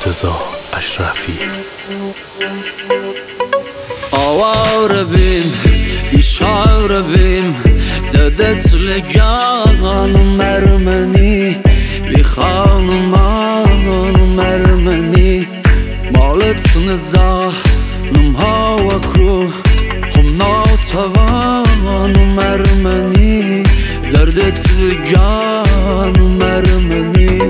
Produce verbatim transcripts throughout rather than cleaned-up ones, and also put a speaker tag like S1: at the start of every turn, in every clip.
S1: مرتضی اشرفی.
S2: آواره بیم بیچاره بیم ده دسلگان مرمنی بی خانمان مرمنی مالت نزاحنم هوا کرو خم ناتوان مرمنی در دسلگان مرمنی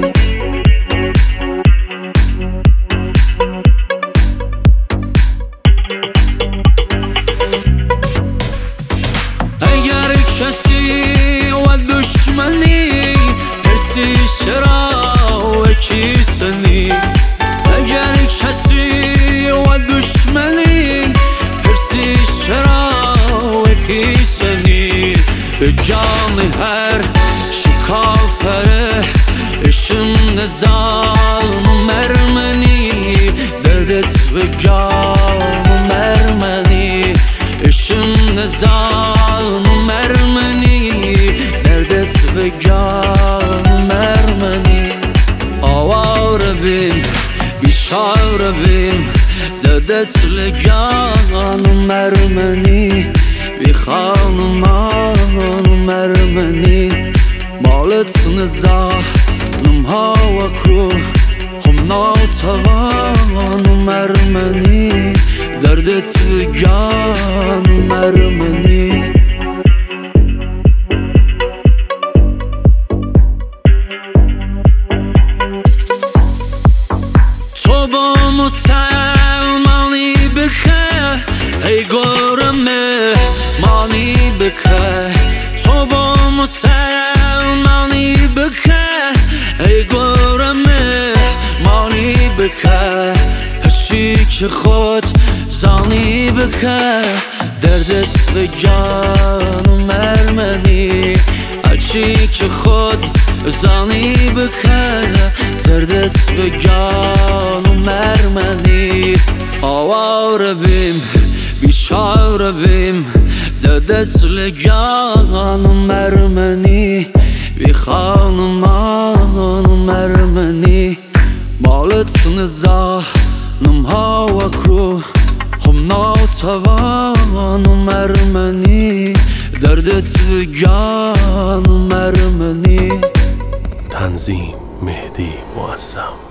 S2: کسی و دشمنی هرسی چرا و کیسنی اگر کسی و دشمنی هرسی چرا و کیسنی جان هر شکافره اشم نظام مرمنی دردت و جان مرمنی اشم نظام مرمنی دردت و جان مرمنی آواره بیم بیچاره بیم دردت لگان مرمنی بی خانمان مرمنی مالت نزاحنم هوا کرو خم ناتوان مرمنی دردت و جان مرمنی تو با مسلمانی بکه ای گرمه مانی بکه تو با مسلمانی بکه ای گرمه مانی بکه هرچی که خود زانی بکه دردت و جان مرمنی هرچی که خود زانی بکه دردت و جان مرمنی آواره بیم بیچاره بیم دردت لگان مرمنی بی خانمان مرمنی مالت نزاحنم هوا کرو خم ناتوان مرمنی دردت و جان مرمنی.
S1: تنظیم مهدی معظم.